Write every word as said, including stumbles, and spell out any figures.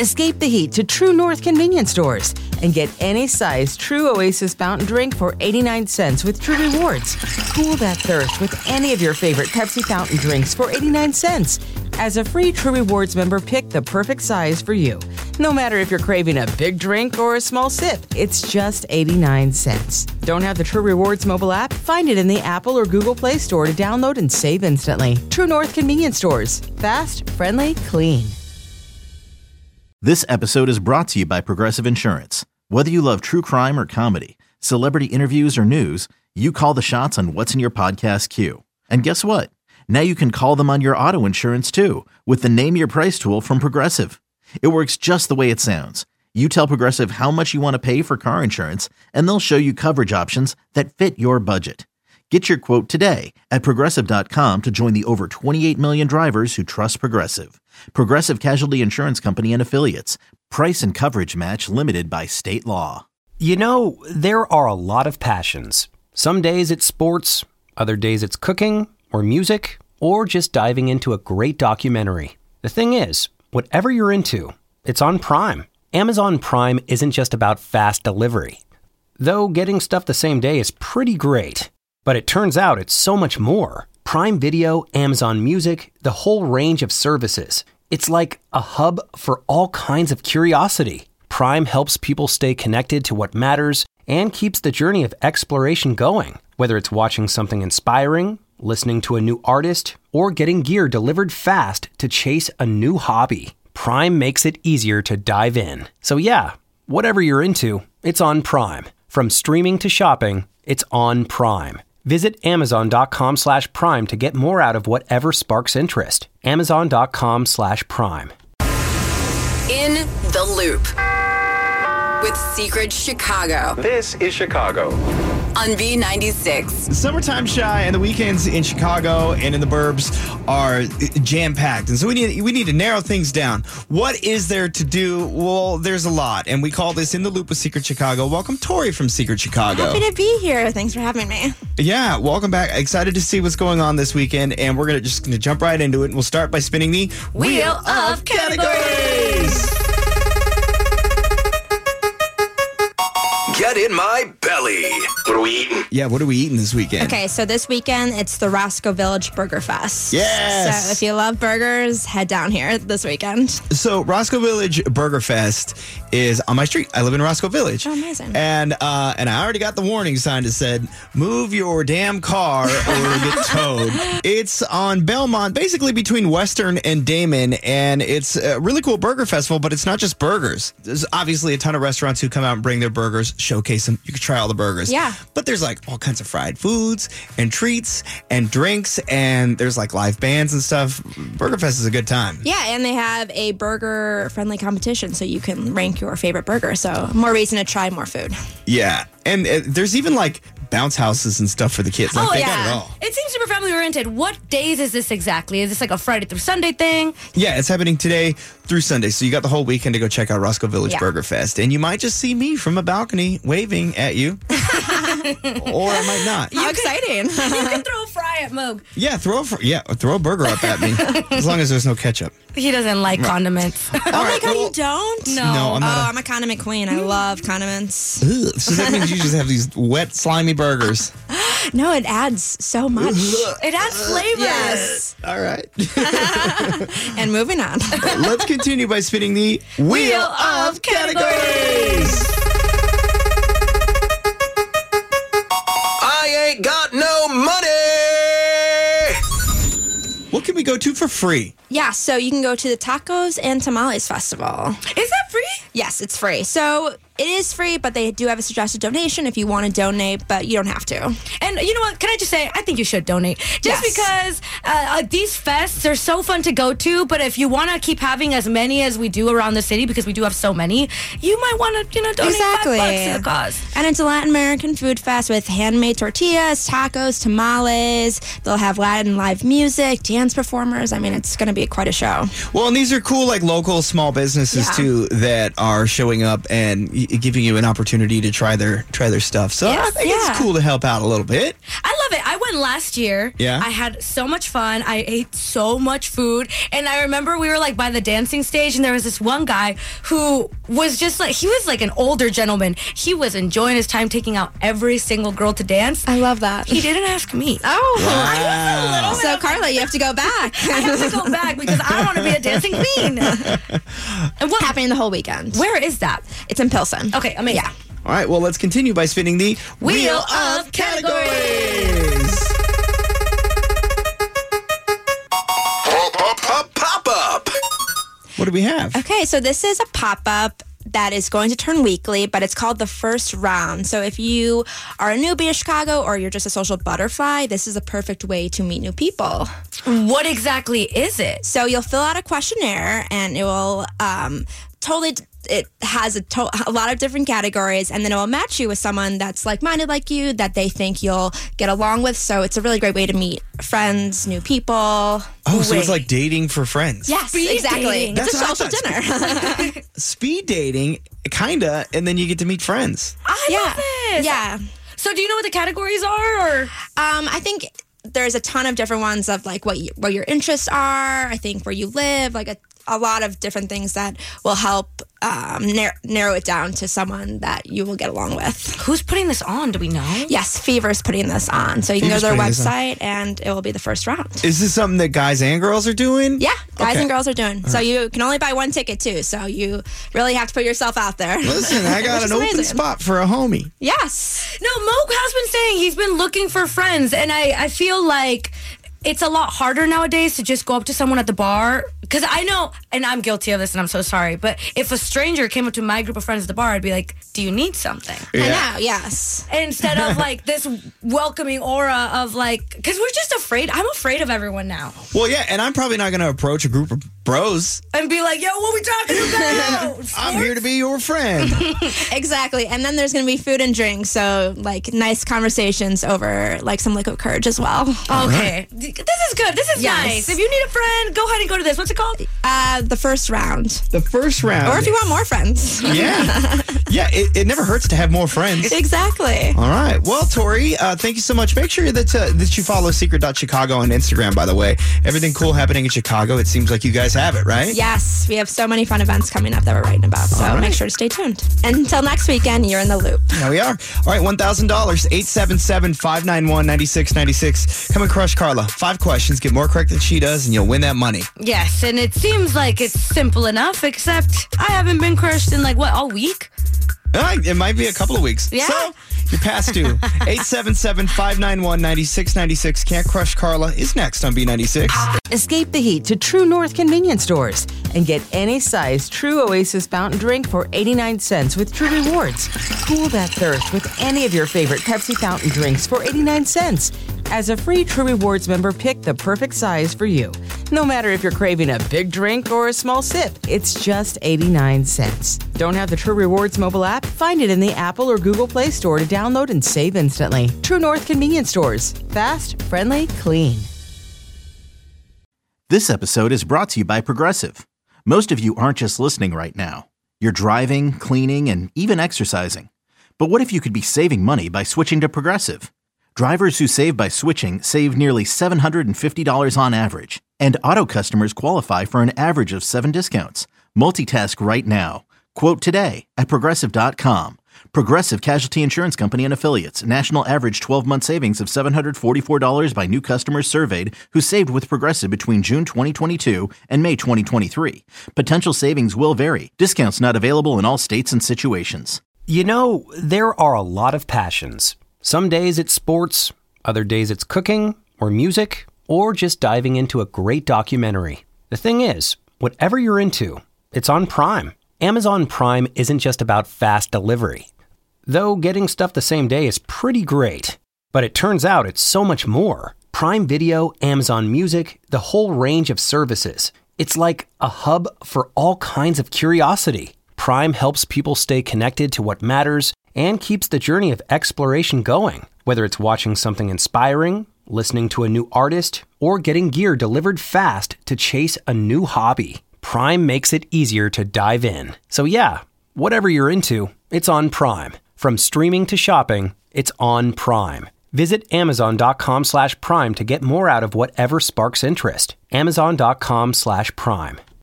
Escape the heat to True North convenience stores and get any size True Oasis fountain drink for eighty-nine cents with True Rewards. Cool that thirst with any of your favorite Pepsi fountain drinks for eighty-nine cents. As a free True Rewards member, pick the perfect size for you. No matter if you're craving a big drink or a small sip, it's just eighty-nine cents. Don't have the True Rewards mobile app? Find it in the Apple or Google Play Store to download and save instantly. True North convenience stores. Fast, friendly, clean. This episode is brought to you by Progressive Insurance. Whether you love true crime or comedy, celebrity interviews or news, you call the shots on what's in your podcast queue. And guess what? Now you can call them on your auto insurance too with the Name Your Price tool from Progressive. It works just the way it sounds. You tell Progressive how much you want to pay for car insurance, and they'll show you coverage options that fit your budget. Get your quote today at Progressive dot com to join the over twenty-eight million drivers who trust Progressive. Progressive Casualty Insurance Company and Affiliates. Price and coverage match limited by state law. You know, there are a lot of passions. Some days it's sports, other days it's cooking or music, or just diving into a great documentary. The thing is, whatever you're into, it's on Prime. Amazon Prime isn't just about fast delivery. Though getting stuff the same day is pretty great. But it turns out it's so much more. Prime Video, Amazon Music, the whole range of services. It's like a hub for all kinds of curiosity. Prime helps people stay connected to what matters and keeps the journey of exploration going. Whether it's watching something inspiring, listening to a new artist, or getting gear delivered fast to chase a new hobby, Prime makes it easier to dive in. So yeah, whatever you're into, it's on Prime. From streaming to shopping, it's on Prime. Visit Amazon.com slash Prime to get more out of whatever sparks interest. Amazon.com slash Prime. In the Loop with Secret Chicago. This is Chicago. On B ninety-six. Summertime shy and the weekends in Chicago and in the burbs are jam-packed. And so we need we need to narrow things down. What is there to do? Well, there's a lot. And we call this In the Loop with Secret Chicago. Welcome, Tori from Secret Chicago. Happy to be here. Thanks for having me. Yeah, welcome back. Excited to see what's going on this weekend. And we're gonna just going to jump right into it. And we'll start by spinning the Wheel of Categories. Get in my belly. What are we eating? Yeah, what are we eating this weekend? Okay, so this weekend, it's the Roscoe Village Burger Fest. Yes! So if you love burgers, head down here this weekend. So Roscoe Village Burger Fest is on my street. I live in Roscoe Village. Oh, amazing. And uh, and I already got the warning sign that said, move your damn car or it'll get towed. It's on Belmont, basically between Western and Damon, and it's a really cool burger festival, but it's not just burgers. There's obviously a ton of restaurants who come out and bring their burgers, showcase them. You can try all the burgers. Yeah. But there's like all kinds of fried foods and treats and drinks, and there's like live bands and stuff. Burger Fest is a good time. Yeah, and they have a burger-friendly competition, so you can rank your favorite burger. So more reason to try more food. Yeah. And uh, there's even like bounce houses and stuff for the kids. Like, oh, they yeah. got it all. It seems super family oriented. What days is this exactly? Is this like a Friday through Sunday thing? Yeah, it's happening today through Sunday. So you got the whole weekend to go check out Roscoe Village Yeah. Burger Fest. And you might just see me from a balcony waving at you. Or I might not. How exciting. You can throw a fry at Moog. Yeah, throw a, fr- yeah, throw a burger up at me. As long as there's no ketchup. He doesn't like condiments. Oh my right, God, well- you don't? No. No, I'm oh, not a- I'm a condiment queen. I love condiments. Ugh. So that means you just have these wet, slimy burgers. No, it adds so much. It adds flavor. Yes. All right. And moving on. Let's continue by spinning the Wheel of Categories. I ain't got no money. What can we go to for free? Yeah, so you can go to the Tacos and Tamales Festival. Is that free? Yes, it's free. So it is free, but they do have a suggested donation if you want to donate, but you don't have to. And you know what? Can I just say, I think you should donate. Just Yes. because uh, these fests are so fun to go to, but if you want to keep having as many as we do around the city, because we do have so many, you might want to, you know, donate Exactly. five bucks to the cause. And it's a Latin American food fest with handmade tortillas, tacos, tamales. They'll have Latin live music, dance performers. I mean, it's going to be quite a show. Well, and these are cool, like, local small businesses, Yeah. too, that are showing up and y- giving you an opportunity to try their try their stuff. So I Yes, think yeah. it's cool to help out a little bit. I love it. I went last year. Yeah. I had so much fun. I ate so much food. And I remember we were like by the dancing stage and there was this one guy who was just like, he was like an older gentleman. He was enjoying his time taking out every single girl to dance. I love that. He didn't ask me. Oh. Wow. So, Carla, you have to go back. I have to go back because I want to be a dancing queen. And what happening the whole weekend? Where is that? It's in Pilsen. Okay, amazing. Yeah. All right, well, let's continue by spinning the Wheel of Categories. Pop, pop, pop up. What do we have? Okay, so this is a pop-up that is going to turn weekly, but it's called the first round. So if you are a newbie to Chicago or you're just a social butterfly, this is a perfect way to meet new people. What exactly is it? So you'll fill out a questionnaire and it will um, totally... It has a, to- a lot of different categories, and then it will match you with someone that's like-minded like you, that they think you'll get along with. So it's a really great way to meet friends, new people. Oh, so Wait. it's like dating for friends. Yes, Speed exactly. dating. It's That's a what social I dinner. Speed dating, kinda, and then you get to meet friends. I yeah, love this. yeah. So do you know what the categories are? Or Um, I think there's a ton of different ones of like what you, what your interests are. I think where you live, like a, a lot of different things that will help um, nar- narrow it down to someone that you will get along with. who's putting this on? Do we know? Yes, Fever's putting this on, so you can Fever's go to their putting this on. website and it will be the first round. Is this something that guys and girls are doing? Yeah, guys Okay. and girls are doing. So you can only buy one ticket too. So you really have to put yourself out there. Listen, I got Which is an open amazing. spot for a homie. Yes. No, Mo has been saying he's been looking for friends, and I, I feel like it's a lot harder nowadays to just go up to someone at the bar. Because I know, and I'm guilty of this, and I'm so sorry, but if a stranger came up to my group of friends at the bar, I'd be like, do you need something? Yeah. I know, yes. Instead of like this welcoming aura of like, because we're just afraid. I'm afraid of everyone now. Well, yeah, and I'm probably not going to approach a group of bros. And be like, yo, what we talking about? I'm here to be your friend. Exactly. And then there's going to be food and drinks. So, like, nice conversations over, like, some liquid courage as well. Okay. This is good. This is Yes. nice. If you need a friend, go ahead and go to this. What's it called? Uh, the first round. The first round. Or if you want more friends. Yeah. Yeah, it, it never hurts to have more friends. Exactly. All right. Well, Tori, uh, thank you so much. Make sure that uh, that you follow secret dot chicago on Instagram, by the way. Everything cool happening in Chicago, it seems like you guys have it, right? Yes, we have so many fun events coming up that we're writing about. So All right. make sure to stay tuned. And until next weekend, you're in the loop. There we are. All right, one thousand dollars, eight seven seven, five nine one, nine six nine six. Come and crush Carla. Five questions. Get more correct than she does, and you'll win that money. Yes, and it seems like it's simple enough, except I haven't been crushed in like, what, all week? All right, it might be a couple of weeks. Yeah. So, you're past due. eight seven seven, five nine one, nine six nine six. Can't Crush Carla is next on B ninety-six. Escape the heat to True North convenience stores and get any size True Oasis fountain drink for eighty-nine cents with True Rewards. Cool that thirst with any of your favorite Pepsi fountain drinks for eighty-nine cents. As a free True Rewards member, pick the perfect size for you. No matter if you're craving a big drink or a small sip, it's just eighty-nine cents. Don't have the True Rewards mobile app? Find it in the Apple or Google Play Store to download and save instantly. True North convenience stores. Fast, friendly, clean. This episode is brought to you by Progressive. Most of you aren't just listening right now. You're driving, cleaning, and even exercising. But what if you could be saving money by switching to Progressive? Drivers who save by switching save nearly seven hundred fifty dollars on average. And auto customers qualify for an average of seven discounts. Multitask right now. Quote today at Progressive dot com. Progressive Casualty Insurance Company and Affiliates. National average twelve-month savings of seven hundred forty-four dollars by new customers surveyed who saved with Progressive between June twenty twenty-two and May twenty twenty-three. Potential savings will vary. Discounts not available in all states and situations. You know, there are a lot of passions. Some days it's sports, other days it's cooking or music, or just diving into a great documentary. The thing is, whatever you're into, it's on Prime. Amazon Prime isn't just about fast delivery. Though getting stuff the same day is pretty great. But it turns out it's so much more. Prime Video, Amazon Music, the whole range of services. It's like a hub for all kinds of curiosity. Prime helps people stay connected to what matters and keeps the journey of exploration going. Whether it's watching something inspiring, listening to a new artist, or getting gear delivered fast to chase a new hobby, Prime makes it easier to dive in. So yeah, whatever you're into, it's on Prime. From streaming to shopping, it's on Prime. Visit amazon.com slash prime to get more out of whatever sparks interest. Amazon.com slash prime.